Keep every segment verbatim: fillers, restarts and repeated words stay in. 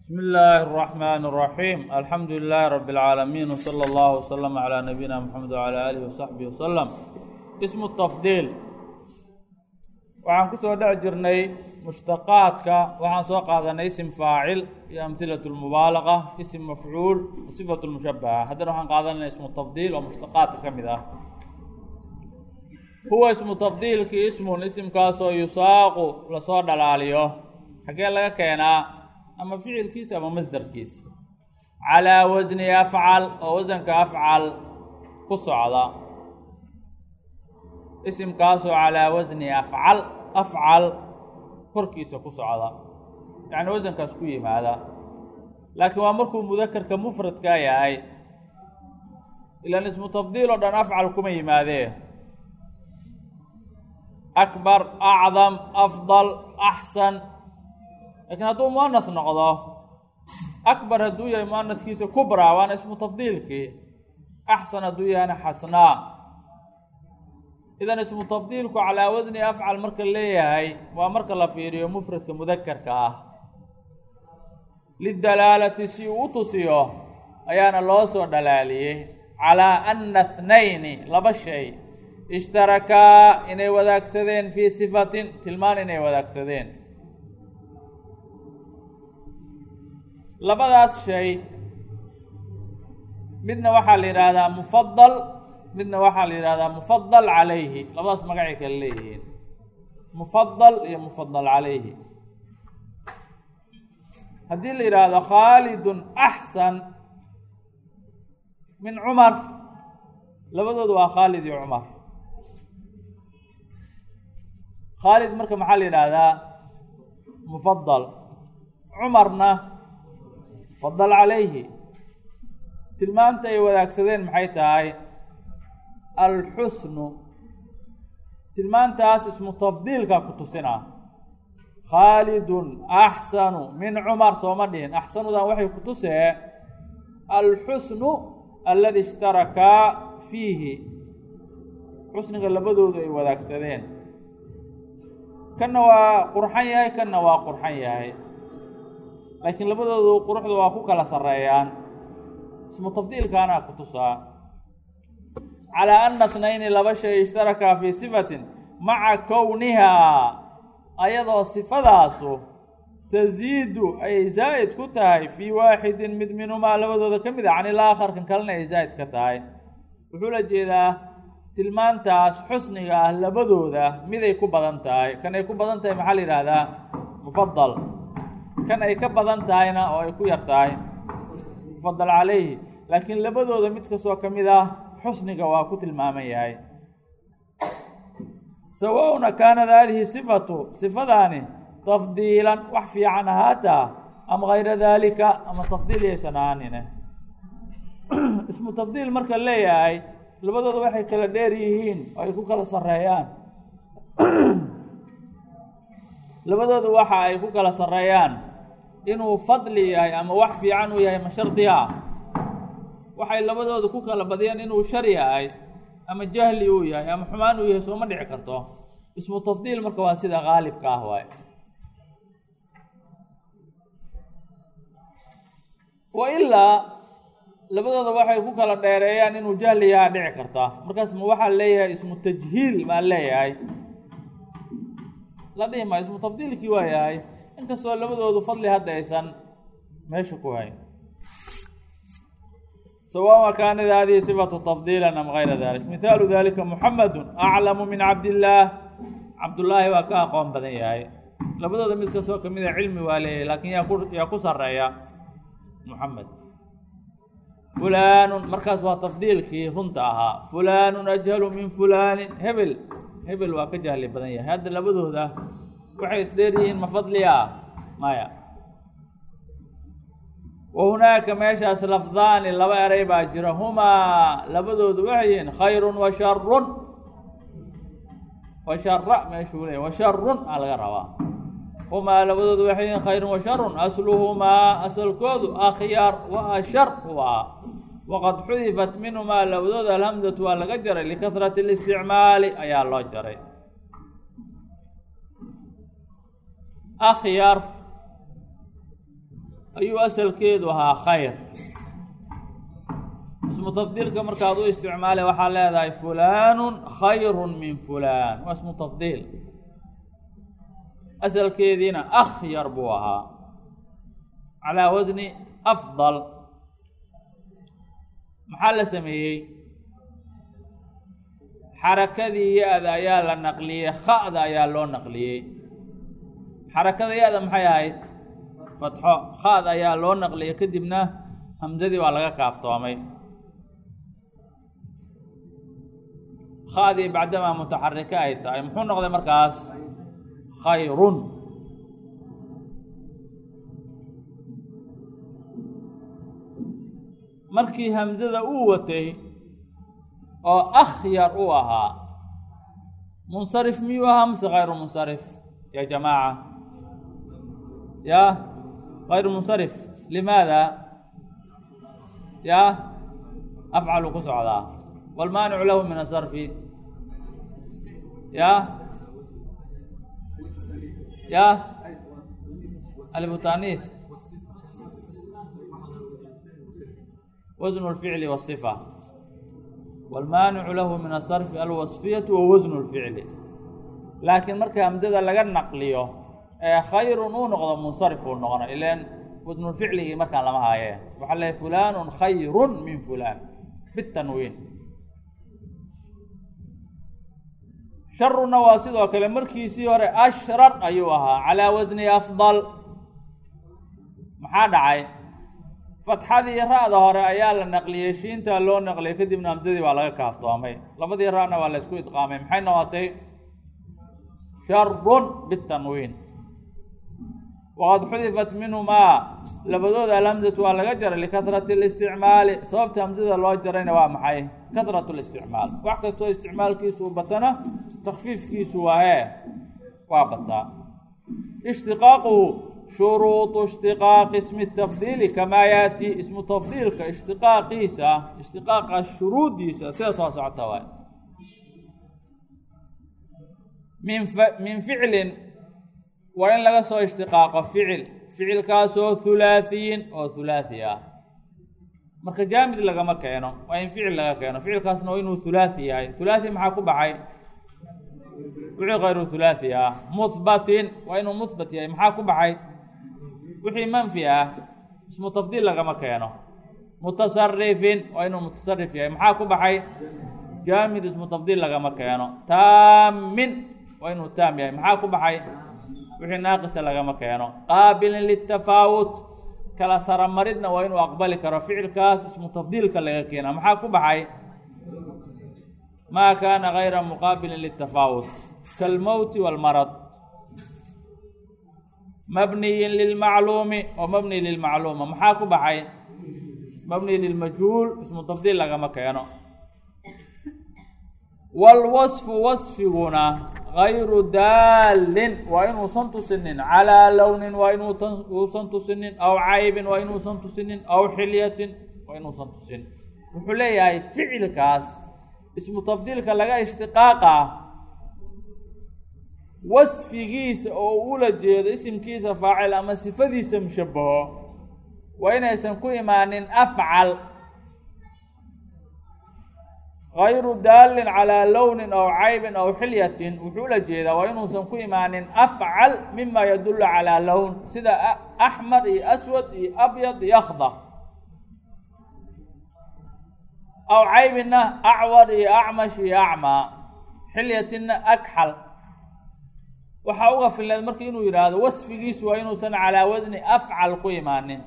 بسم الله الرحمن الرحيم الحمد لله رب العالمين وصلى الله وسلم على نبينا محمد وعلى آله وصحبه وسلم اسم التفضيل waxaan ku soo dhac jirnay mushtaqaadka waxaan soo qaadanay ism faacil iyo amthilatu almubaalaqa ism mafcuul sifatu almushabbaha haddana waxaan qaadanay ismu tafdiil oo mushtaqaadka ka mid ah huwa ismu tafdiilki ismun ismkaasoo yusaaqu lasoo dhalaaliyo xagee laga keenaa ama ficilkiisa ama masdarkiisa calaa wasni afcal oo wasanka afcal ku socda ismkaasoo calaa wasni afcal afcal korkiisa ku socda yacni wasankaas ku yimaada laakiin waa markuu mudakarka mufradkaa yahay ilaan ismu tafdiil oo dhan afcal kuma yimaadee akbar acdam afdal axsan laakiin hadduu muanas noqdo akbar hadduu yahay muanaskiisa kubraa waana ismu tafdiilkii axsan hadduu yahayna xasnaa idan ismu tafdiilku calaa wasni afcal marka leeyahay waa marka la fiiriyo mufradka mudakarka ah lidalaalati si uu u tusiyo ayaana loo soo dhalaaliyey calaa ana ithnayni laba shay ishtarakaa inay wadaagsadeen fii sifatin tilmaan inay wadaagsadeen labadaas shay midna waxaa la yidhaahdaa mufadal midna waxaa la yidhahdaa mufadal calayhi labadaas magacay kale leeyihiin mufadal iyo mufadal calayhi haddii la yidhaahdo khaalidun axsan min cumar labadoodu waa khaalid iyo cumar khaalid marka maxaa la yidhaahdaa mufadal cumarna mufadal calayhi tilmaanta ay wadaagsadeen maxay tahay alxusnu tilmaantaas ismu tafdiilka ku tusina khaalidun axsanu min cumar sooma dhihin axsanudan waxay ku tusee alxusnu aladi ishtarakaa fiihi xusniga labadoodu ay wadaagsadeen kanna waa qurxan yahay kanna waa qurxan yahay laakiin labadoodu quruxda waa ku kala sarreeyaan ismu tafdiilkaana ku tusaa calaa ana ithnayni laba shay ishtarakaa fii sifatin maca kownihaa ayadoo sifadaasu tasiidu ayay zaa'id ku tahay fii waaxidin mid minhumaa labadooda ka mid a can ilaakhar kan kalena ay zaa'id ka tahay wuxuu la jeedaa tilmaantaas xusniga ah labadooda miday ku badan tahay kan ay ku badan tahay maxaa la yidhaahdaa mufadal kan ay ka badan tahayna oo ay ku yar tahay mufadal calayhi laakiin labadooda mid kastoo ka mid ah xusniga waa ku tilmaaman yahay sawauna kaanat haadihi sifatu sifadaani tafdiilan wax fiican ahaataa ama kayra daalika ama tafdiil yaysan ahaanine ismu tafdiil marka leeyahay labadooda waxay kala dheer yihiin oo ay ku kala sarreeyaan labadooda waxa ay ku kala sarreeyaan inuu fadli yahay ama wax fiican uu yahay ma shardi ah waxay labadooda ku kala badiyeen inuu shar yahay ama jahli uu yahay ama xumaan uu yahay sooma dhici karto ismu tafdiil marka waa sida qaalibka ah waay wa ilaa labadooda waxay ku kala dheereeyaan inuu jahli yahaa dhici karta markaas ma waxaa leeyahay ismu tajhiil maa leeyahay la dhihi maa ismu tafdiilkii waa yahay inkastoo labadoodu fadli hadda aysan meesha ku hayn sawaء kaanat hadihi sifatu tafdiila am gayra dalik mihaalu dalika muxamadu aclamu min cabdillaah cabdullaahi waa ka aqoon badan yahay labadooda mid kastoo kamid a cilmi waa leeyahay laakiin yaa ku yaa ku sareeya muxamed fulaanun markaas waa tafdiilkii runta ahaa fulaanun ajhalu min fulaanin hebel hebel waa ka jahli badan yahay hadda labadooda waxay isdheer yihiin ma fadliya maya wa hunaaka meeshaas lafdaani laba eray baa jira humaa labadoodu waxay yihiin khayrun wa sharun wa shara meeshuu leeyahy wa sharun aa laga rabaa humaa labadoodu waxay yihiin khayrun wa sharun asluhumaa asalkoodu akhyaar wa ashar waa waqad xudifat minhumaa labadooda alhamdatu waa laga jaray likahrati اlisticmaali ayaa loo jaray akhyar ayuu asalkeedu ahaa khayr. ismu tafdiilka markaad u isticmaale waxaa leedahay fulaanun khayrun min fulaan, waa ismu tafdiil. asalkeediina akhyar buu ahaa calaa wasni afdal. maxaa la sameeyey? xarakadii ya-da ayaa la naqliyey, kha'da ayaa loo naqliyey. xarakada ya-da maxay ahayd? fatxo. kha'da ayaa loo naqliyey, kadibna hamsadii waa laga kaaftoomay. kha'dii bacdamaa mutaxarika ay tahay muxuu noqday markaas? khayrun. markii hamsada uu watay oo akhyar u ahaa, munsarif miyuu ahaa mise kayru munsarif ya jamaaca? ya kayru munsarif. limaada? ya afcalu ku socdaa. walmaanicu lahu min asarfi ya ya albutaniith wasnu اlficli wالصifa. walmaanicu lahu min asarfi alwasfiyatu wa wasnu اlficli. laakiin marka hamsada laga naqliyo ee khayrun uu noqdo munsarif uu noqona, ilan wasnulficligii markaan lama haaye. waxaa leehay fulaanun khayrun min fulaan bitanwiin. sharuna waa sidoo kale markiisii hore ashrar ayuu ahaa calaa wasni afdal. maxaa dhacay? fatxadii ra'da hore ayaa la naqliyey, shiintaa loo naqliyey, kadibna hamsadii waa laga kaaftoomay. labadii ra'na waa la isku idqaamay. maxay noqotay? sharun bitanwiin. waqad xudifat minhumaa, labadooda alhamsatu waa laga jaray likahrati اlisticmaali. sababta hamsada loo jarayna waa maxay? kahrat اlisticmaal. wax kastoo isticmaalkiisu u batana takfiifkiisu waaye waa bataa. ishtiqaaquhu shuruuطu ishtiqaaqi ismi tafdiili kamaa yaati. ismu tafdiilka ishtiqaaqiisa, ishtiqaaqa shuruudiisa sida soo socota waay. min min ficlin waa in laga soo ishtiqaaqo ficil, ficilkaasoo hulaahiyin oo hulaahi ah. marka jaamid lagama keeno, waa in ficil laga keeno. ficilkaasna waa inuu hulaahi yahay. hulaahi maxaa ku baxay? wixii kayru hulaahi ah. muhbatin waa inuu muhbat yahay. maxaa ku baxay? wixii manfi ah. ismu tafdiil lagama keeno. mutasarifin waa inuu mutasarif yahay. maxaa ku baxay? jaamid. ismu tafdiil lagama keeno. taamin waa inuu taam yahay. maxaa ku baxay? wixii naaqisa lagama keeno. qaabilin litafaawut, kala saramaridna waa inuu aqbali karo. ficilkaas ismu tafdiilka laga keena. maxaa ku baxay? maa kaana gayra muqaabilin litafaawut kaalmowti waalmarad. mabniyin lilmacluumi oo mabni lilmacluuma. maxaa ku baxay? mabni lilmajhuul. ismu tafdiil lagama keeno. waalwasfu wasfiguna gayru daalin waa inuusan tusinin calaa lownin waa inuusan tusinin aw caybin waa inuusan tusinin aw xilyatin waa inuusan tusin. wuxuu leeyahay ficilkaas ismu tafdiilka laga ishtiqaaqa wasfigiisa oo ula jeedo isimkiisa faacil ama sifadiisa mushabaho waa inaysan ku imaanin afcal. gayru daalin calaa lownin aw caybin aw xilyatin wuxuu ula jeedaa waa inuusan ku imaanin afcal mima yadullu calaa lown, sida axmar iyo aswad iyo abyad iyo akhdar. aw caybinna acwar iyo acmash iyo acmaa. xilyatinna agxal. waxaa uga filneed marka inuu yidhaahdo wasfigiisu waa inuusan calaa wasni afcal ku imaanin.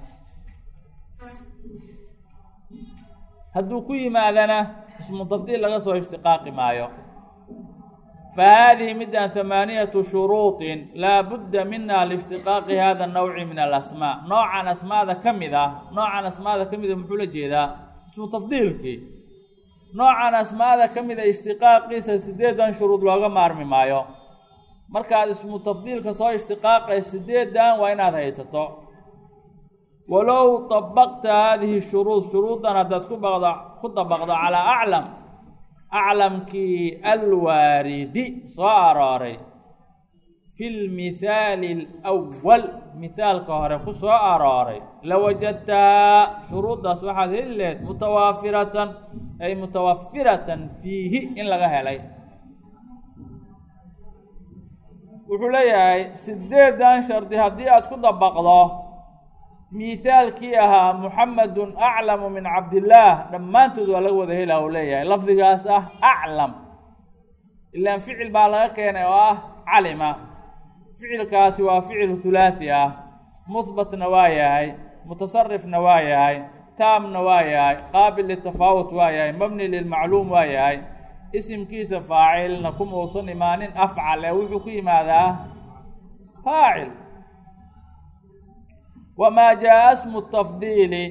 hadduu ku yimaadana ismu tafdiil laga soo ishtiqaaqi maayo. fa haadihi middan hamaaniyatu shuruuطin laa budda mina liishtiqaaqi hada nawci min alasmaa. noocan asmaada ka mid ah, noocan asmaada ka mida muxuu la jeedaa? ismu tafdiilkii. noocan asmaada ka mida ishtiqaaqiisa sideedan shuruud looga maarmi maayo. markaad ismu tafdiilka soo ishtiqaaqay sideedan waa inaad haysato. walow طabaqta haadihi shuruud, shuruudan haddaad ku baqdo ku dabaqdo calaa aclam, aclamkii alwaaridi soo arooray fi lmithaali alawal mithaalka hore ku soo arooray lawajadtaa shuruuddaas waxaad heli lahayd mutawaafiratan ay mutawafiratan fiihi in laga helay. wuxuu leeyahay sideedan shardi haddii aad ku dabaqdo mithaalkii ahaa muxamedun aclamu min cabdillaah dhammaantood waa laga wada hela uu leeyahay lafdigaas ah aclam ilaan ficil baa laga keenay oo ah calima. ficilkaasi waa ficil hulaathi ah, muhbatna waa yahay, mutasarifna waa yahay, taamna waa yahay, qaabil litafaawut waa yahay, mabni lilmacluum waa yahay. isimkiisa faacilna kuma uusan imaanin afcal ee wuxuu ku yimaadaa faacil. wamaa jaa smu tafdiili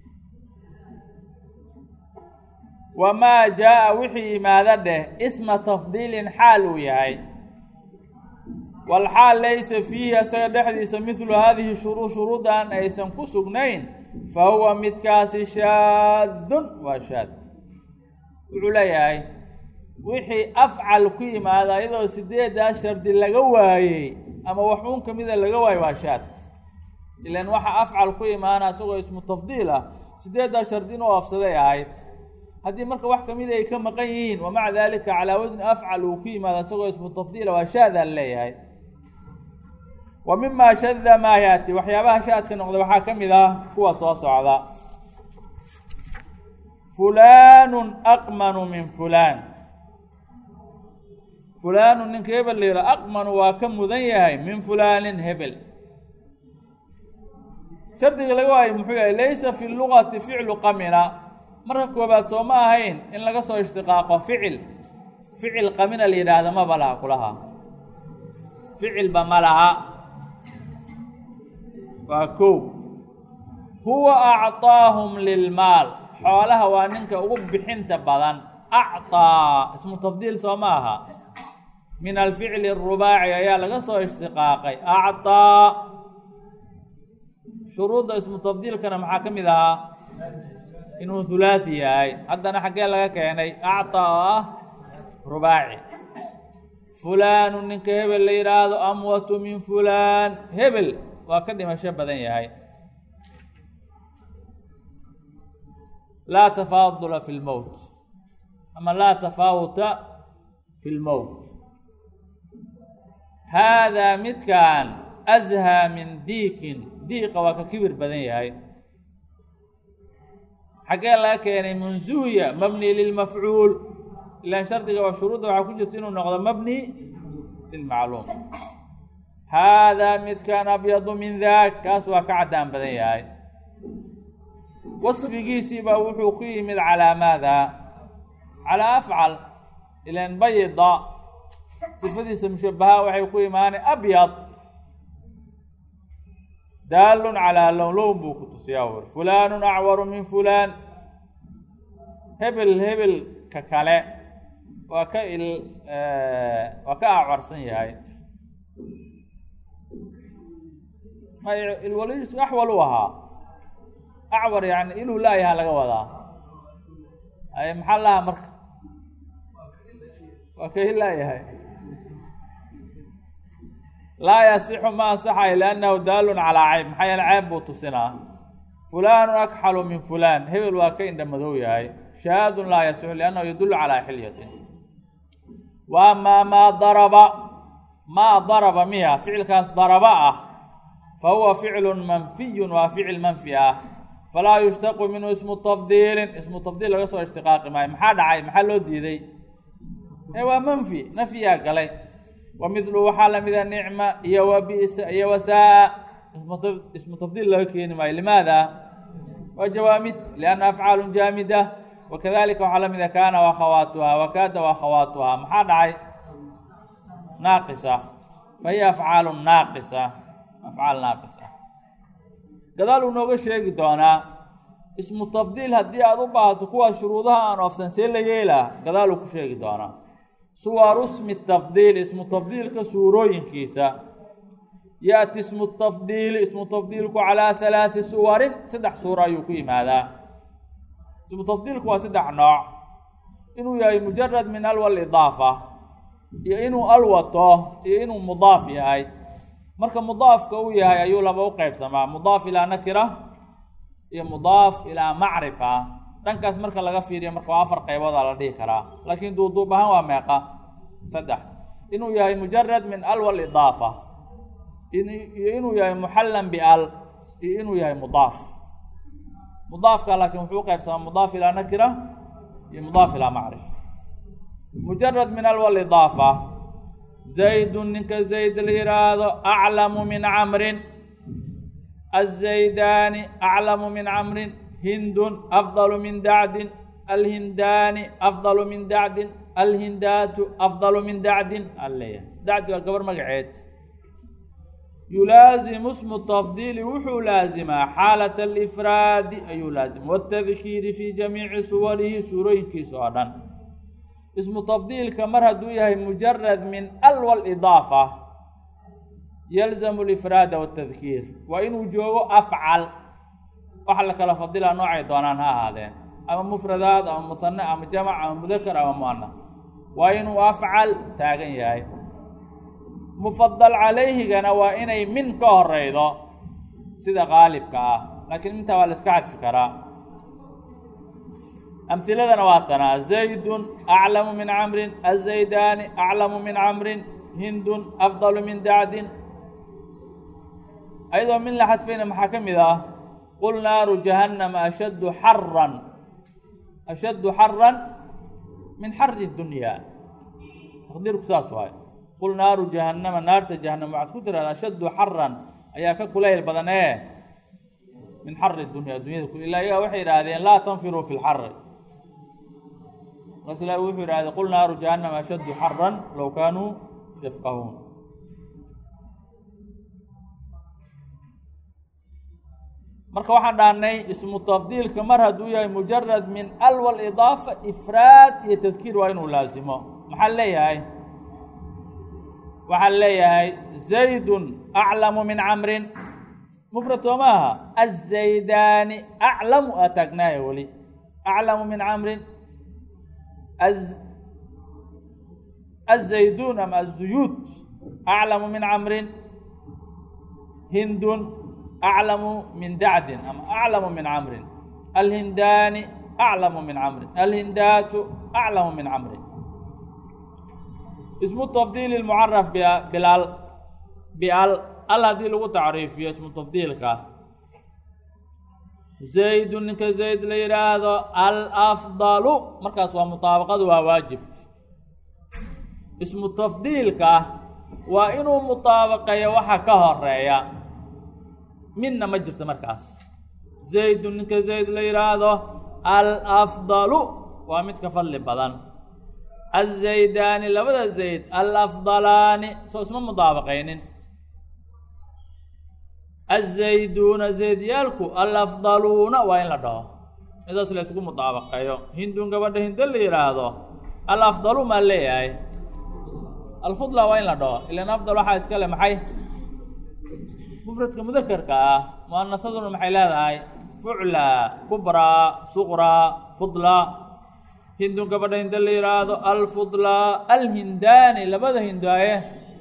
wamaa jaa wixii yimaada dheh isma tafdiilin xaal uu yahay walxaal laysa fiihi isaga dhexdiisa midlu haadihi shuruu shuruudan aysan ku sugnayn fa huwa midkaasi shaadun waa shaad. wuxuu leeyahay wixii afcal ku yimaada iyadoo sideedaa shardi laga waayey ama waxuun ka mida laga waayo waa shaad. ilaan waxa afcal ku imaana isagoo ismu tafdiil ah sideedaa shardi inuu afsaday ahayd. haddii marka wax kamida ay ka maqan yihiin wamaca daalika calaa wasni afcal uu ku yimaado isagoo ismu tafdiila waa shaadaa leeyahay. wa mimaa shada maa yaati waxyaabaha shaadka noqda waxaa ka mid ah kuwa soo socda. fulaanun aqmanu min fulaan fulaanu ninka hebel la yidhaha aqmanu waa ka mudan yahay min fulaanin hebel. shardiga laga waayo muxuu yahay laysa fi lugati ficlu qamina. marka koobaad soo ma ahayn in laga soo ishtiqaaqo ficil ficil qamina la yidhaahda maba laha kulaha ficilba ma laha. waa kow. huwa acطaahum lilmaal xoolaha waa ninka ugu bixinta badan. acطaa ismu tafdiil soo ma aha min alficli arubaaci ayaa laga soo ishtiqaaqay acطaa. shuruudda ismu tafdiilkana maxaa ka mid ahaa inuu hulaathi yahay. haddana xaggee laga keenay acطaa oo ah rubaaci. fulaanu ninka hebel la yidhaahdo amwatu min fulaan hebel waa ka dhimasho badan yahay. laa tafaadula fi lmowt ama laa tafaawuta fi lmowt. haadaa midkan azhaa min diikin diiqa waa ka kibir badan yahay. xaggee laga keenay mansuuya mabni lilmafcuul ilaan shardiga waa shuruudda waxaa ku jirta inuu noqdo mabni lilmacluum. haadaa midkan abyadu min daak kaas waa ka caddaan badan yahay. wasfigiisii baa wuxuu ku yimid calaa maada calaa afcal ilaan bayda sifadiisa mushabaha waxay ku imaanay abyad daalun calaa lown lown buu ku tusiyaa wer fulaanun acwaru min fulaan hebel hebel ka kale waa ka il waa ka acwarsan yahay. may ilwaliis axwal u ahaa acwar yani inuu laayaha laga wadaa ay maxaa lahaa marka waa ka ilaayahay. laa yasixu ma ansaxayo liannahu daalun calaa cayb maxaa yeele ceyb buu tusinaa. fulaanu akxalu min fulaan hebel waa ka indha madow yahay. shahaadun laa yasixu liannahu yadullu calaa xilyatin. wa amaa maa daraba maa daraba miya ficilkaas daraba ah fa huwa ficlun manfiyun waa ficil manfi ah falaa yushtaqu minhu ismu tafdiilin ismu tafdiil laga soo ishtiqaaqi maayo. maxaa dhacay maxaa loo diiday ee waa manfi nafyiyaa galay. wa midlu waxaa lamida nicma iyo wa bisa iyo wasaa ismu tafdiil laga keeni maayo. limaada waa jawaamid lianna afcaalun jaamida. wakadalika waxaa lamida kaana waakhawaatuha wakaada waakhawaatuha maxaa dhacay naaqisa fa hiya afcaalu naaqisa afcaal naaqisa. gadaal uu nooga sheegi doonaa ismu tafdiil haddii aada u baahato kuwaas shuruudaha aan oofsan see la yeelaa gadaal uu ku sheegi doonaa. suwaru ismi tafdiil ismu tafdiilka suurooyinkiisa. yaati ismu tafdiili ismu tafdiilku calaa halaati suwarin saddex suuro ayuu ku yimaadaa. ismu tafdiilku waa saddex nooc. inuu yahay mujarad min alwal idaafa iyo inuu al wato iyo inuu mudaaf yahay marka mudaafka uu yahay ayuu laba u qaybsamaa mudaaf ilaa nakira iyo mudaaf ilaa macrifa dhankaas marka laga fiiriyo marka waa afar qaybood la dhihi karaa laakiin duuduub ahaan waa meeqa saddex inuu yahay mujarad min al wal idaafa iyo inuu yahay muxallan bi al iyo inuu yahay mudaaf mudaafka laakiin wuxuu qaybsamaa mudaaf ilaa nakira iyo mudaaf ilaa macrifa mujarad min al wal idaafa زيد نك زيد الإرادة أعلم من عمرو الزيدان أعلم من عمرو هند أفضل من دعد الهندان أفضل من دعد الهندات أفضل من دعد عليه دعد والقبر مقعد يلازم اسم التفضيل وحو لازم حالة الإفراد أي لازم والتذكير في جميع صوره سوريك صعدا اسم تفضيل كمر هدويه مجرد من ال والإضافة يلزم الإفراد والتذكير وإن وجوه أفعل وحلك لفضيل نوع دونانها هذا أما مفردات أما مثنى أما جمع أما مذكر أما مؤنث وإن أفعل تاغن ياي مفضل عليه جنا وإن من كهر أيضا سيدا غالب كا لكن أنت ولا سكعت فكرة أمثلة نواتنا زيد أعلم من عمرو الزيدان أعلم من عمرو هند أفضل من دعد أيضا من لحد فينا محاكم إذا قل نار جهنم أشد حرا أشد حرا من حر الدنيا تقدير كساس هاي قل نار جهنم نار جهنم بعد كتر أشد حرا أياك كليل بدنه من حر الدنيا الدنيا كل إلا يا وحي هذين لا تنفروا في الحر مثلا وحي هذا قل نار جهنم أشد حرا لو كانوا يفقهون marka waxaan dhaanay ismu tafdiilka mar haduu yahay mujarrad min al wal idaafa ifraad iyo tadkiir waa inuu laazimo maxaa leeyahay waxaa leeyahay zaydun a'lamu min amrin مفرد وماها الزيدان أعلم أتقناه ولي أعلم من عمرو الز... الزيدون أم الزيود أعلم من عمرو هند أعلم من دعد أم أعلم من عمرو الهندان أعلم من عمرو الهندات أعلم من عمرو اسم التفضيل المعرف بال بال الذي له تعريف اسم تفضيل كا زيد نك زيد ليرادو الافضل مركز ومطابقه وواجب اسم التفضيل كا وانه مطابقه وحا كهريا من مجرد مركز زيد نك زيد ليرادو الافضل ومتك فل بدن الزيدان لبدا زيد الافضلان سو اسم مطابقين الزيدون زيد يالكو الافضلون وين لدو اذا سلسكو مطابقايو هندون غبده هند ليرادو الافضل ما ليهي الفضل وين لدو الا افضل waxa iska le maxay mufradka mudakkarka muannasadu maxay leedahay fu'la kubra sughra fudla hindun gabadha hind liyiraado alfudla alhindani labada hindaaye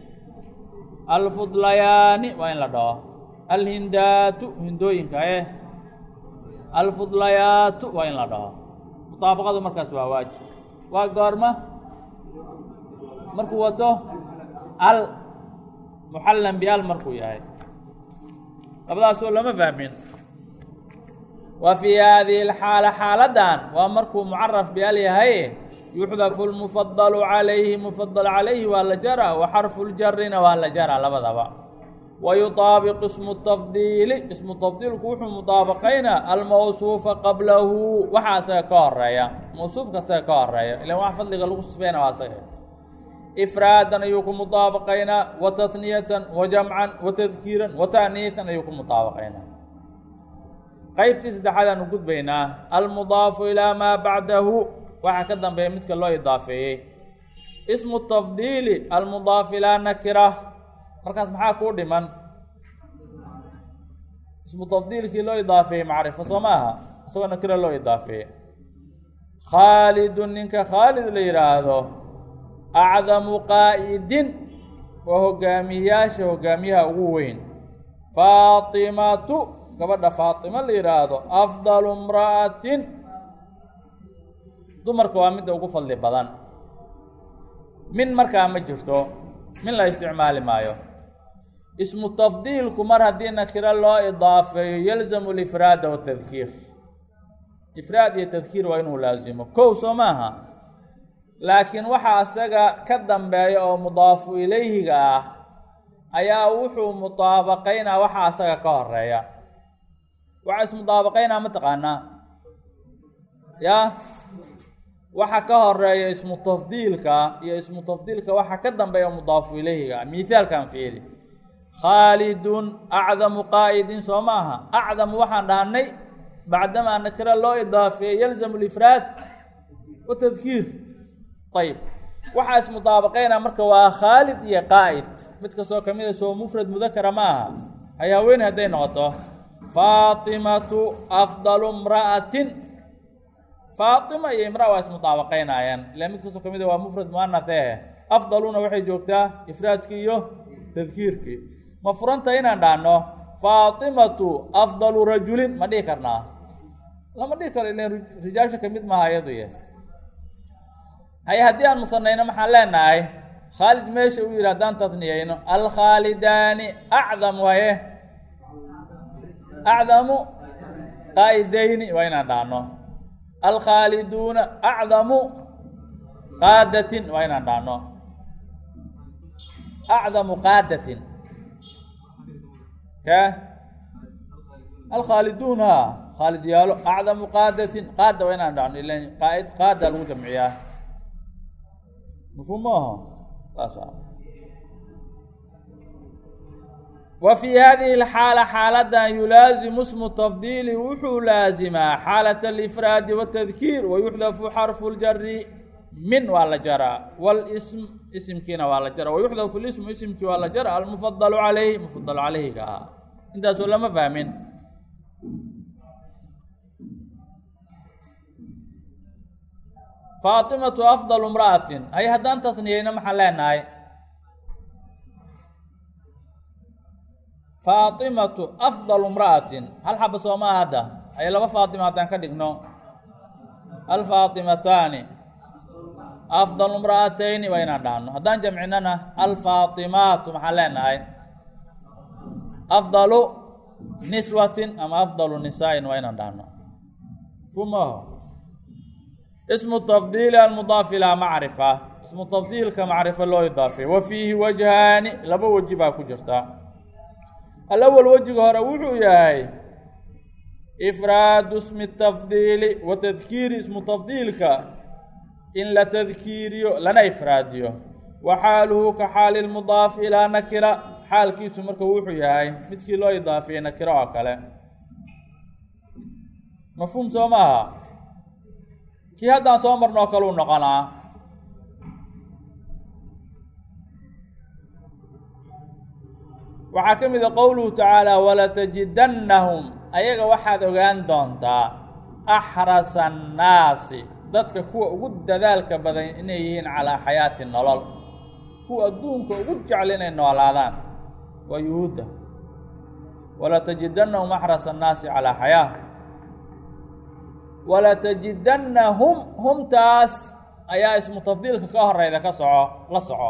alfudlayani waa in la dhaho alhindatu hindooyinka eh alfudlayatu waa in la dhaho mutaabaqadu markaas waa waajib waa goorma markuu wato al muxallan bi al markuu yahay labadaas oo lama fahmin وفي هذه الحالة حالدان ومركو معرف بأليهاي يحذف المفضل عليه مفضل عليه ولا جرى وحرف الجر ولا جرى لبضبا ويطابق اسم التفضيل اسم التفضيل كوح مطابقين الموصوف قبله وحاسا كاريا موصوف كسا كاريا إلا واحد لك الوصف بين واسيه إفرادا يكون مطابقين وتثنية وجمعا وتذكيرا وتأنيثا يكون مطابقين qaybtii saddexaad aan ugu gudbaynaa almudaafu ilaa maa bacdahu waxaa ka dambeeya midka loo idaafeeyey ismu tafdiili almudaaf ilaa nakira markaas maxaa kuu dhiman ismu tafdiilkii loo idaafeeyey macrifo soo maaha isagoo nakira loo idaafeeyey khaalidun ninka khaalid la yidhaahdo acdamu qaa'idin waa hogaamiyaasha hogaamiyaha ugu weyn. faatimatu gabadha faatima la yidhaahdo afdalu imra'atin dumarka waa midda ugu fadli badan. min markaa ma jirto, min la isticmaali maayo. ismu tafdiilku mar haddii nakiro loo idaafeeyo yalzamu lifraada watadkiir. ifraad iyo tadkiir waa inuu laazimo kow soo maaha, laakiin waxaa isaga ka dambeeya oo mudaafu ilayhiga ah ayaa wuxuu mudaabaqaynaa waxaa isaga ka horeeya. waxaa ismudaabaqaynaa ma taqaanaa ya waxa ka horeeya ismu tafdiilka iyo ismu tafdiilka waxa ka dambeeya mudaafu ilayhiga. mithaalkan fiiri, khaalidun acdamu qaa'idin soo maaha. acdamu waxaan dhahnay bacdamaa nakira loo idaafeeye yalzamu lifraad watadkiir. ayib waxaa ismudaabaqaynaa marka waa khaalid iyo qaa'id, mid kastoo ka mid a soo mufrad mudakara ma aha, ayaa weyn hadday noqoto. faatimatu afdalu imra'atin, faatima iyo imra waa ismudaabaqaynaayaan ilaa mid kastoo ka mid a waa mufrad mu'anath eh. afdaluna waxay joogtaa ifraadkii iyo tadkiirkii. ma furanta inaan dhahno faatimatu afdalu rajulin ma dhihi karnaa? lama dhihi karo, ilan rijaasha ka mid maaha iyadu ye. haye haddii aan musanayno maxaan leenahay? khaalid meesha uu yidhi haddaan tasniyayno alkhaalidaani acdam waaye, acdamu qaa'idayni waa inaan dhahno. alkhaaliduuna acdamu qaadatin waa inaan dhahno. acdamu qaadatin ka alkhaaliduuna khaalid yaalo acdamu qaadatin qaada waa inaan dhahno, ilan qaa'id qaada lagu jamciyaa. mafhuum maaha saas. wa fii hadihi alxaala xaaladan yulaazimu ismu tafdiili wuxuu laazimaa xaalat alifraadi watadkiir wayuxdafu xarfu ljari. min waa la jaraa, walism isimkiina waa la jaraa, wayuxdafu lismu isimkii waa la jaraa almufadalu calayh mufadal calayhiga ah. intaasoo lama fahmin. faatimatu afdalu imra'atin, hay haddaan tasniyeyna maxaan leenahay? faatimatu afdalu imra'atin, hal xaba soomaa hadda ay laba faatima haddaan ka dhigno alfaatimataani afdalu imra'atayni waa inaan dhahno. haddaan jamcinana alfaatimaatu maxaan leenahay? afdalu niswatin ama afdalu nisaa'in waa inaan dhahno. fumaho ismu tafdiili almudaaf ilaa macrifa, ismu tafdiilka macrifo loo idaafay. wa fiihi wajhaani, laba weji baa ku jirta. alawal wejiga hore wuxuu yahay ifraadu ismi tafdiili wa tadkiiri ismu tafdiilka in la tadkiiriyo lana ifraadiyo. wa xaaluhu ka xaali lmudaaf ilaa nakira, xaalkiisu marka wuxuu yahay midkii loo idaafiyey nakiro oo kale. mafhuum soo maaha? kii haddaan soo marno oo kale u noqonaa. waxaa ka mid a qowluhu tacaala walatajidannahum, ayaga waxaad ogaan doontaa axrasa annaasi, dadka kuwa ugu dadaalka badan inay yihiin calaa xayaati nolol, kuwa adduunka ugu jecel inay noolaadaan waa yuhuudda. walatajidannahum axrasa annaasi calaa xayaa. walatajidannahum, humtaas ayaa ismu tafdiilka ka horeyda ka soco la soco.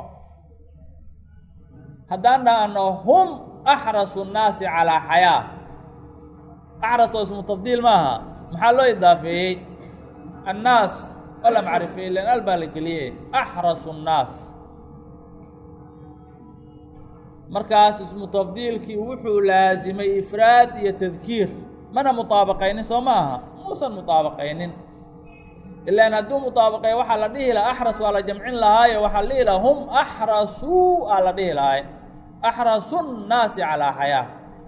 haddaan dhahno hum axrasu nnaasi calaa xayaa, axras oo ismu tafdiil maaha, maxaa loo idaafeeyey? annaas oo la macrifeeyey, ilan al baa la geliyey. axrasu nnaas, markaas ismu tafdiilkii wuxuu laasimay ifraad iyo tadkiir, mana mutaabaqaynin soo maaha, muusan mutaabaqaynin. ilaan hadduu mutaabaqay waxaa la dhihi lahaa axras waa la jamcin lahaayo, waxaa la dhihi lahaa hum axrasuu aa la dhihi lahay, axrasu nnaasi calaa xayaa.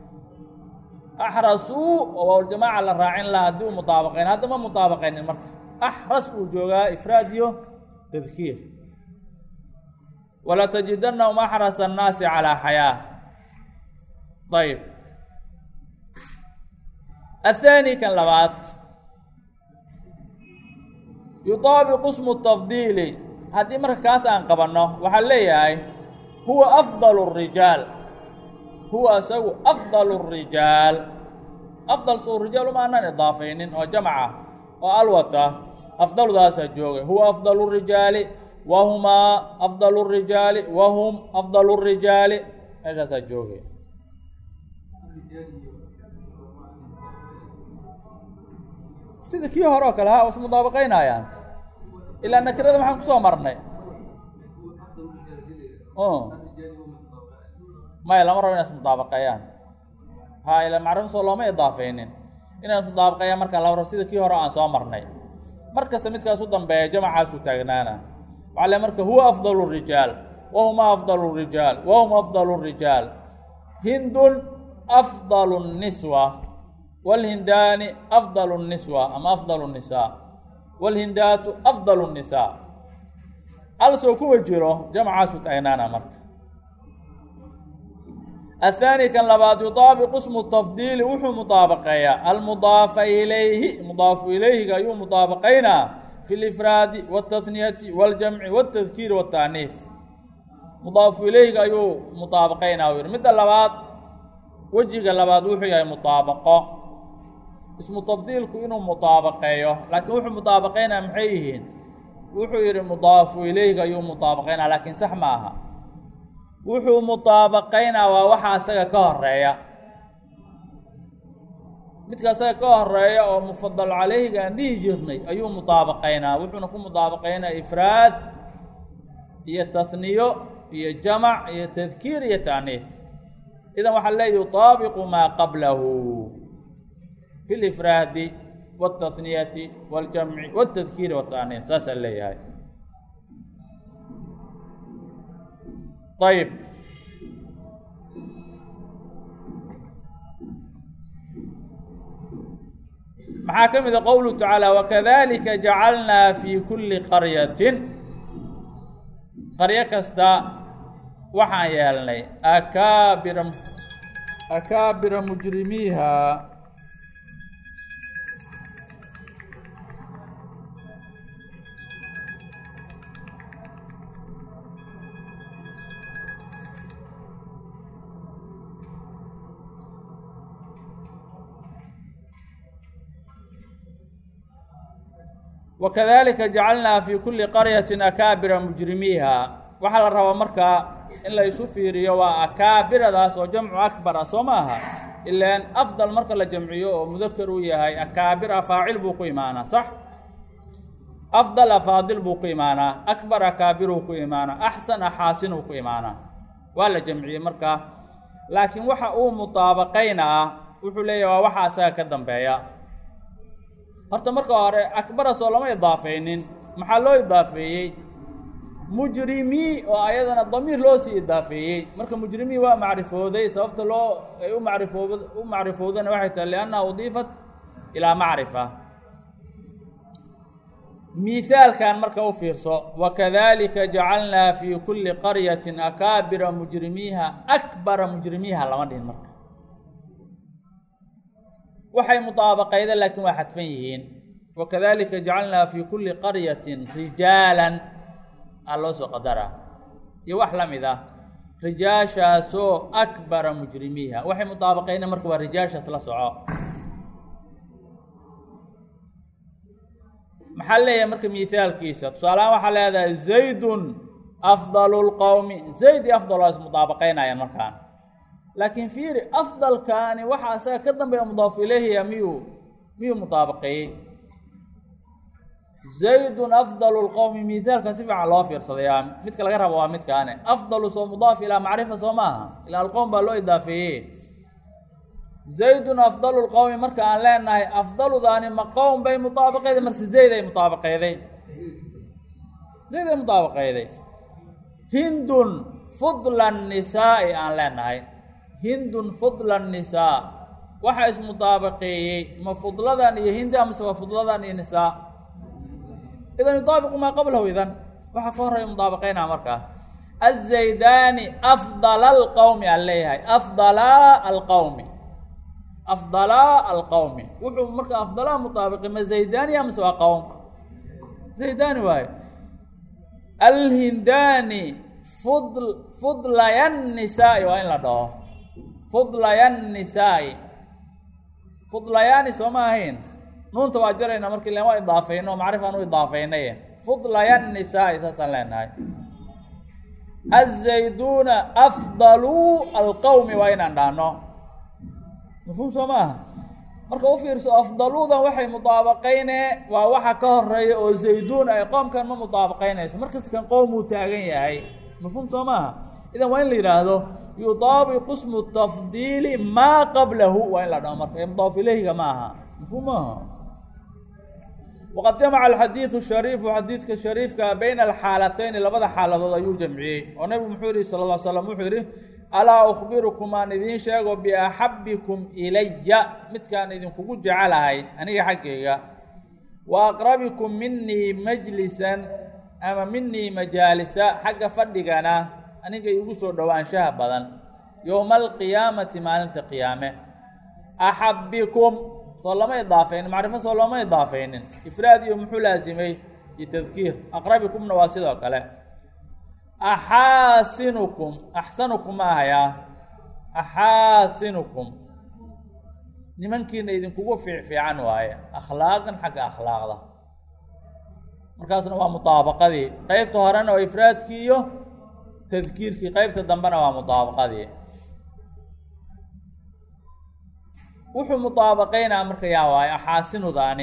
axrasuu oo waaljamaaca la raacin lahaa haddii u mutaabaqayn, hadda ma mutaabaqaynin. marka axras uu joogaa ifraad iyo tadkiir. walatajidannahum axrasa annaasi calaa xayaa. ayb athaani kan labaad yutaabiqu ismu tafdiili haddii marka kaas aan qabanno waxaan leeyahay huwa afdalu الrijaal huwa isagu afdalu الrijaal afdal soo rijaal uma aanan idaafaynin oo jamca oo alwata afdaludaasaa joogay huwa afdalu الrijaali wahumaa afdalu الrijaali wahum afdalu الrijaali meeshaasaa joogay sida kii hore oo kale ha is mudaabaqaynayaan ilaa nakirada maxaan kusoo marnay maya lama rabo inay is mudaabaqeeyaan ha ilaa macrifo soo looma idaafaynin inay is mudaabaqeeyaan markaa lama rabo sida kii hore aan soo marnay mar kasta midkaas u dambeeya jamcaasuu taagnaana waxaa le marka huwa afdalu الrijaal wahuma afdalu الrijaal wahum afdalu الrijaal hindun afdalu الniswa wاlhindaani afdalu الniswa ama afdalu الnisaa wاlhindaatu afdalu الnisaa al soo kuwa jiro jamcaasuu taagnaana marka الثاني kan labaad يطaabiq اسmu التfdiili wuxuu muطaabaqeeyaa almudaafa ilayhi mudaafu ilayhiga ayuu muطaabaqaynaa fi اlifraadi والtahniyati wاljamci wالtadkiiri wالtaaniif mudaafu ilayhiga ayuu muطaabaqaynaa yiri midda labaad wejiga labaad wuxuu yahay muطaabaqo ismu tafdiilku inuu muطaabaqeeyo laakiin wuxuu muطaabaqaynaa maxay yihiin wuxuu yihi mudaafu ilayhiga ayuu muطaabaqaynaa laakiin sax ma aha wuxuu muطaabaqaynaa waa waxa asaga ka horeeya midka asaga ka horeeya oo mufadal calayhiga aan dhihi jirnay ayuu muطaabaqaynaa wuxuuna ku muطaabaqaynaa ifraad iyo tahniyo iyo jamac iyo tadkiir iyo taaniif idan waxaa leeya yutaabiqu maa qablahu fi اlifraadi wالtahniyati wاljamci wالtadkiiri wالtaaniif saasaa leeyahay ayb maxaa ka mida qowluhu tacaalى wakadalika jacalnaa fi kuli qaryatin qaryo kasta waxaan yeelnay akaabira akaabira mujrimiiha wakadalika jacalnaa fi kuli qaryatin akaabira mujrimiiha waxaa la rabaa markaa in la isu fiiriyo waa akaabiradaas oo jamcu akbar ah soo ma aha ilaan afdal marka la jamciyo oo mudakar uu yahay akaabir afaacil buu ku imaanaa sax afdal afaadil buu ku imaanaa akbar akaabiruu ku imaanaa axsan axaasinuu ku imaanaa waa la jamciyey markaa laakiin waxa uu muطaabaqaynaa wuxuu leeyahy waa waxa asaga ka dambeeya horta marka hore akbara soo lama idaafaynin maxaa loo idaafeeyey mujrimii oo ayadana damiir loo sii idaafeeyey marka mujrimii waa macrifooday sababta loo ay u macrifoob u macrifoodana waxay tahay liannaha udiifat ilaa macrifa mihaalkan marka u fiirso wakadalika jacalnaa fi kuli qaryatin akaabira mujrimiiha akbara mujrimiiha lama dhihin marka waxay muطaabaqayda laakiin waa xadfan yihiin wakadalika jacalnaa fi kuli qaryatin rijaalan aa loo soo qadara iyo wax la mid ah rijaashaasoo akbara mujrimiiha waxay muطaabaqayna marka waa rijaashaas la soco maxaa leeyahay marka mihaalkiisa tusaalahaan waxaa leedahay zaydun afdalu lqowmi zayd iyo afdal waa is muطaabaqaynayaan markaan laakiin fiiri afdalkaani waxa asaga ka dambeeya mudaafu ilayhiya miyuu miyuu muطaabaqeeyey zaydun afdalu lqowmi mihaalkan si fiican loo fiirsadayaa midka laga rabo waa midkaane afdalu soo mudaaf ilaa macrifa soo maaha ilaa alqowm baa loo idaafeeyey zaydun afdalu lqowmi marka aan leenahay afdaludaani ma qowm bay muطaabaqeyday marse zayd ay muطaabaqeyday zayd ay muطaabaqeyday hindun fudla nisaa'i aan leenahay hindun fudla nisaa waxa ismuطaabaqeeyey ma fudladan iyo hindi amase waa fudladan iyo nisaa idan yutaabiqu maa qablahu idan waxa ka horreeya muطaabaqeynaa markaa azaydaani afdala alqowmi aan leeyahay afdalaa alqowmi afdalaa alqowmi wuxuu marka afdalaa muطaabiqi ma zaydaani amase waa qowm zaydaani waayo alhindaani fudl fudlayan nisaa'i waa in la dhaho fudlayan nisaa'i fudlayaani soo ma ahayn nuunta waa jaraynaa markii len waa idaafayno macrifaan u idaafaynay fudlayan nisaa'i saasaan leenahay azayduuna afdaluu alqowmi waa inaan dhahno mafhuum soo ma aha marka u fiirso afdaluudan waxay mudaabaqayne waa waxa ka horeeya oo zayduun ay qoomkan ma mudaabaqaynayso markasta kan qoom uu taagan yahay mafhuum soo maaha idan waa in la yidhaahdo yudaabiqu ismu tafdiili maa qablahu waa in la dhaho marka mudaaf ilayhiga ma aha mafhuum maaha waqad jamaca alxadiidu shariifu xadiidka shariifka bayna alxaalatayni labada xaaladood ayuu jamciyey oo nabigu muxuu yihi sala alla slam wuxuu yidhi alaa ukhbirukum aan idiin sheego biaxabbikum ilaya midkaan idinkugu jecelahay aniga xaggayga wa aqrabikum minii majlisan ama minii majaalisa xagga fadhigana aniga igu soo dhowaanshaha badan yowma alqiyaamati maalinta qiyaame axabbikum soo lama idaafaynin macrifo soo looma idaafaynin ifraad iyo muxuu laasimay iyo tadkiir aqrabikumna waa sidoo kale axaasinukum axsanukum ma ahayaa axaasinukum nimankiina idinkugu fiicfiican waaye akhlaaqan xagga akhlaaqda markaasna waa mudaabaqadii qeybta horena waa ifraadkii iyo tadkiirkii qeybta dambena waa mudaabaqadii wuxuu mudaabaqaynaa marka yaa waaye axaasinudaani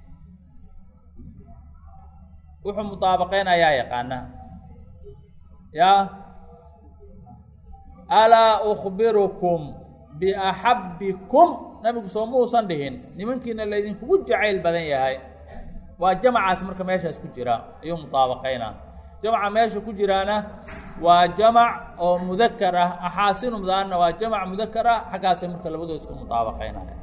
wuxuu mudaabaqaynaa yaa yaqaana yaa alaa ukhbirukum biaxabbikum nabigu soo ma uusan dhihin nimankiina laydinkugu jacayl badan yahay waa jamacaas marka meeshaas ku jira ayuu mudaabaqaynaa jamaca meesha ku jiraana waa jamac oo mudakar ah axaasinumdaanna waa jamac mudakar ah xaggaasay marka labadoo isku mudaabaqaynaya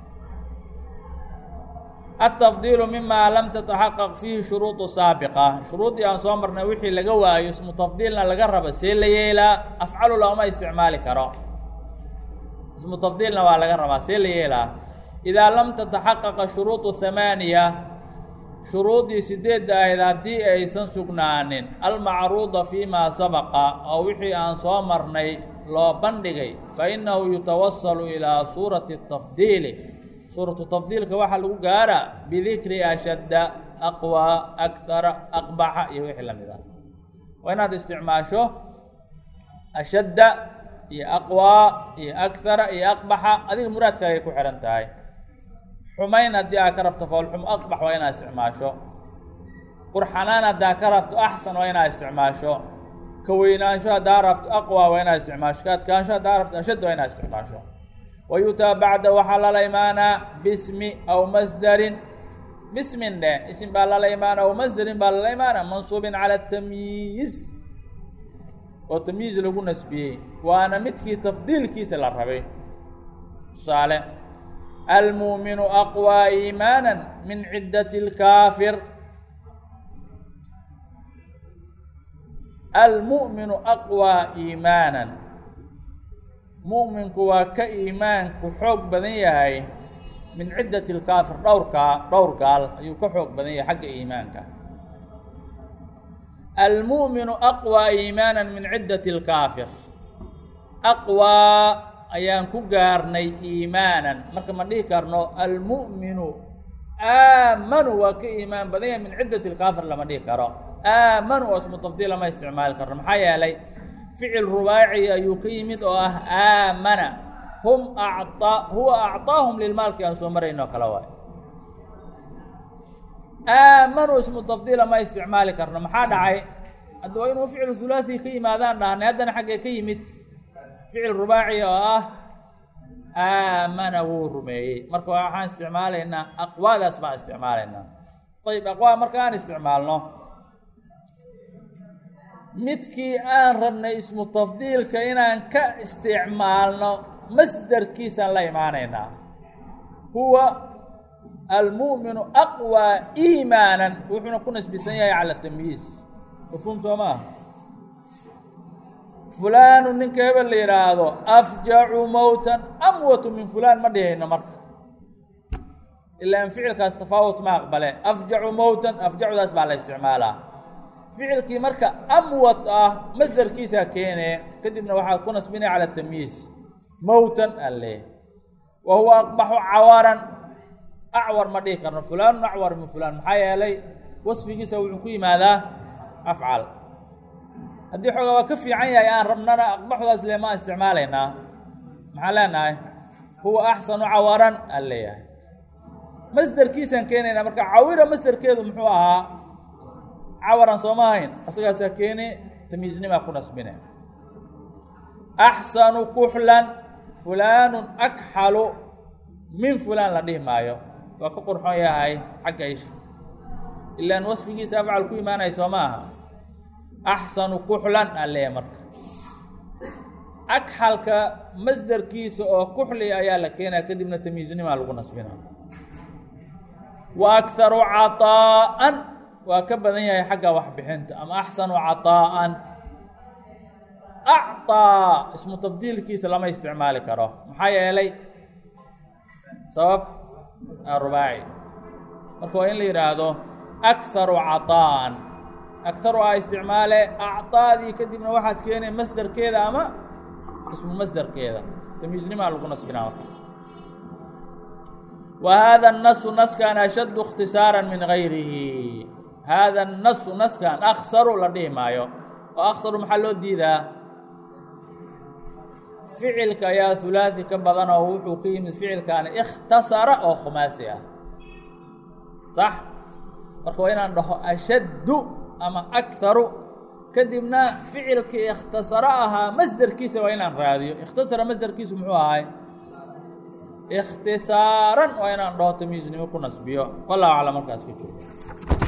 altafdiilu mima lam tataxaqaq fiihi shuruudu saabiqa shuruuddii aan soo marnay wixii laga waayo ismu tafdiilna laga raba see la yeelaa afcalu looma isticmaali karo ismu tafdiilna waa laga rabaa see la yeelaa idaa lam tataxaqaqa shuruudu hamaaniya shuruuddii sideedda ahayd haddii aysan sugnaanin almacruuda fiimaa sabaqa oo wixii aan soo marnay loo bandhigay fa innahu yutawasalu ilaa suurati tafdiili suuratu tafdiilka waxaa lagu gaaraa bidikri ashadda aqwaa akthara aqbaxa iyo wixii la mid ah waa inaad isticmaasho ashadda iyo aqwaa iyo akthara iyo aqbaxa adiga muraadkaagay ku xihan tahay xumayn haddii aad ka rabto foolxum aqbax waa inaad isticmaasho qurxanaan haddaa ka rabto axsan waa inaad isticmaasho ka weynaansho haddaa rabto aqwa waa inaad isticmaasho ka adkaansho haddaa rabto ashadd waa inaad isticmaasho wayutaa bacda waxaa lala imaanaa bismi aw masdarin bismin dheh isim baa lala imaana aw masdarin baa lala imaana mansuubin cala tamyiiz oo tamyiiz lagu nasbiyey waana midkii tafdiilkiisa la rabay tusaale almu'minu aqwaa iimaanan min ciddati اlkaafir almu'minu aqwaa iimaanan mu'minku waa ka iimaanku xoog badan yahay min ciddati اlkaafir dhowrkaa dhowr gaal ayuu ka xoog badan yahay xagga iimaanka almu'minu aqwaa iimaanan min ciddati اlkaafir aqwaa ayaan ku gaarnay iimaanan marka ma dhihi karno almu'minu aamanu waa ka iimaan badan yahay min ciddati اlkaafir lama dhihi karo aamanu oo ismu tafdiil lama isticmaali karno maxaa yeelay ficil rubaaci ayuu ka yimid oo ah aamana hum acaa huwa acطaahum lilmaalki aan soo marayno kale waay aamanu ismu tafdiila ma isticmaali karno maxaa dhacay hadda waa inuu ficil hulaaثi ka yimaadaan dhahnay haddana xaggee ka yimid ficil rubaaci oo ah aamana wuu rumeeyey marka waxaan isticmaalaynaa aqwaadaas baan isticmaalaynaa ayb aqwaa marka aan isticmaalno midkii aan rabnay ismu tafdiilka inaan ka isticmaalno masderkiisaan la imaanaynaa huwa almu'minu aqwaa iimaanan wuxuuna ku nasbisan yahay cala tamyiiz mafhuum soo maa fulaanu ninka hebel la yidhaahdo afjacu mowtan amwatu min fulaan ma dhihayno marka ilaa in ficilkaas tafaawut ma aqbale afjacu mowtan afjacudaas baa la isticmaalaa ficilkii marka amwat ah masdarkiisaa keene kadibna waxaa ku nasbinaya cala tamyiis mowtan alle wa huwa aqbaxu cawaran acwar ma dhihi karno fulaanun acwar min fulaan maxaa yeelay wasfigiisa wuxuu ku yimaadaa afcal haddii xoogaa waa ka fiican yahay aan rabnana aqbaxdaas le maan isticmaalaynaa maxaan leenahay huwa axsanu cawaran aan leeyahay masderkiisaan keenaynaa marka cawira masderkeedu muxuu ahaa cawaran sooma ahayn asagaasaa keeni tamyiiznimaa ku nasbine axsanu kuxlan fulaanun akxalu min fulaan la dhihi maayo waa ka qurxoon yahay xagga isha ilaan wasfigiisa afcal ku imaanaya soo ma aha axsanu kuxlan aan leeyahay marka akxalka masderkiisa oo kuxli ayaa la keenaya kadibna tamyiiznimaa lagu nasbina wa akharu cataa'an waa ka badan yahay xagga waxbixinta ama axsanu cataa'an acطaa ismu tafdiilkiisa lama isticmaali karo maxaa yeelay sabab arubaaci marka waa in la yidhaahdo akharu cataa'an akharu a isticmaale acطaadii kadibna waxaad keenay masderkeeda ama ismu masderkeeda tamyiiznimaa lagu nasbinaa markaas wa hada الnasu naskan ashaddu اkhtisaara min gayrihi hada الnasu naskan aksaru la dhihi maayo oo aksaru maxaa loo diidaa ficilka ayaa hulaaثi ka badan oo wuxuu ka yimid ficilkaani ikhtasara oo khumaasi ah sax marka waa inaan dhaho ashaddu ama akharu kadibna ficilkii ikhtasaro ahaa masderkiisa waa inaan raadiyo ikhtasara masderkiisu muxuu ahay ikhtisaaran waa inaan dhaho tamyiiznimo ku nasbiyo wallahu aclam markaas ka joogo